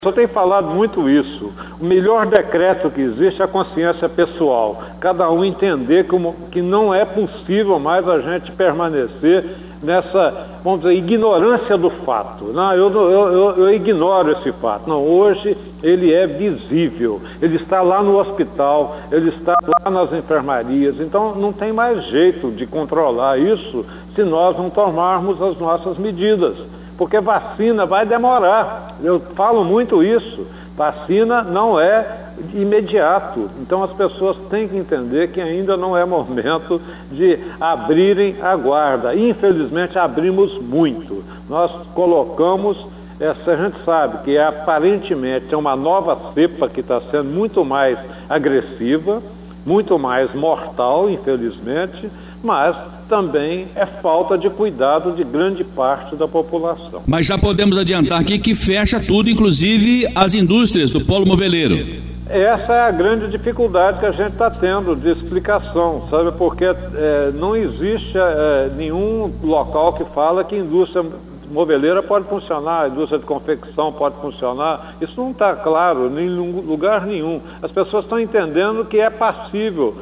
Eu tenho falado muito isso. O melhor decreto que existe é a consciência pessoal. Cada um entender que não é possível mais a gente permanecer nessa, vamos dizer, ignorância do fato. Não, eu ignoro esse fato. Não, hoje ele é visível. Ele está lá no hospital, ele está lá nas enfermarias. Então não tem mais jeito de controlar isso se nós não tomarmos as nossas medidas. Porque vacina vai demorar, eu falo muito isso, vacina não é imediato, então as pessoas têm que entender que ainda não é momento de abrirem a guarda. Infelizmente abrimos muito, nós colocamos, a gente sabe que aparentemente é uma nova cepa que está sendo muito mais agressiva, muito mais mortal, infelizmente, mas também é falta de cuidado de grande parte da população. Mas já podemos adiantar aqui que fecha tudo, inclusive as indústrias do polo moveleiro. Essa é a grande dificuldade que a gente está tendo de explicação, sabe? Porque não existe nenhum local que fala que indústria moveleira pode funcionar, a indústria de confecção pode funcionar. Isso não está claro em lugar nenhum. As pessoas estão entendendo que é passível.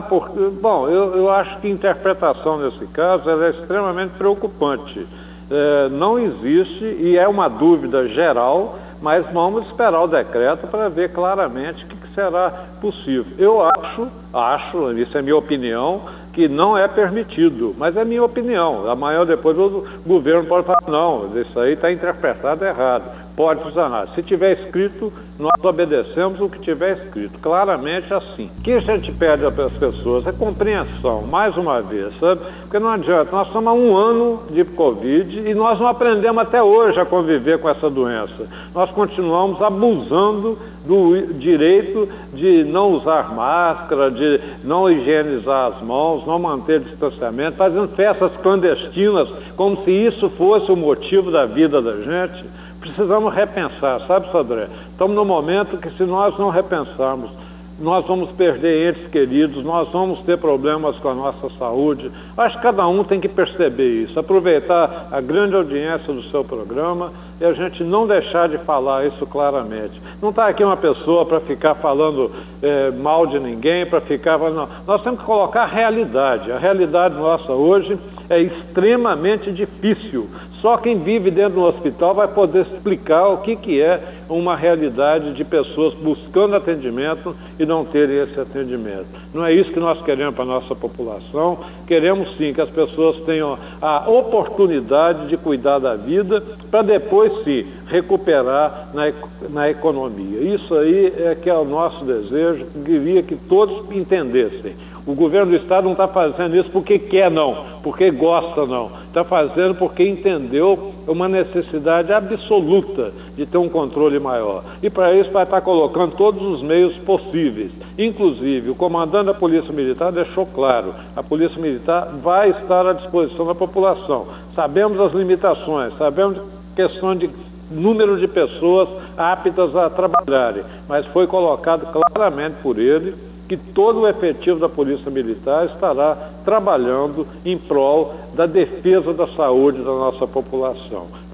Bom, eu acho que a interpretação nesse caso ela é extremamente preocupante. Não existe, e é uma dúvida geral, mas vamos esperar o decreto para ver claramente o que será possível. Eu acho, isso é minha opinião, que não é permitido, mas é minha opinião. Amanhã depois o governo pode falar, não, isso aí está interpretado errado, pode funcionar. Se tiver escrito, nós obedecemos o que tiver escrito, claramente assim. O que a gente pede às pessoas é compreensão, mais uma vez, sabe? Porque não adianta, nós estamos há 1 ano de Covid e nós não aprendemos até hoje a conviver com essa doença. Nós continuamos abusando do direito de não usar máscara, de não higienizar as mãos, não manter distanciamento, fazendo festas clandestinas como se isso fosse o motivo da vida da gente. Precisamos repensar, sabe, Sodré? Estamos num momento que, se nós não repensarmos, nós vamos perder entes queridos, nós vamos ter problemas com a nossa saúde. Acho que cada um tem que perceber isso, aproveitar a grande audiência do seu programa e a gente não deixar de falar isso claramente. Não está aqui uma pessoa para ficar falando mal de ninguém, para ficar... Não. Nós temos que colocar a realidade. A realidade nossa hoje é extremamente difícil. Só quem vive dentro do hospital vai poder explicar o que é uma realidade de pessoas buscando atendimento e não terem esse atendimento. Não é isso que nós queremos para a nossa população. Queremos sim que as pessoas tenham a oportunidade de cuidar da vida para depois sim recuperar na economia. Isso aí é que é o nosso desejo, queria que todos entendessem. O governo do Estado não está fazendo isso porque quer, não, porque gosta, não. Está fazendo porque entendeu uma necessidade absoluta de ter um controle maior. E para isso vai estar colocando todos os meios possíveis. Inclusive, o comandante da Polícia Militar deixou claro, a Polícia Militar vai estar à disposição da população. Sabemos as limitações, sabemos a questão de número de pessoas aptas a trabalharem, mas foi colocado claramente por ele que todo o efetivo da Polícia Militar estará trabalhando em prol da defesa da saúde da nossa população.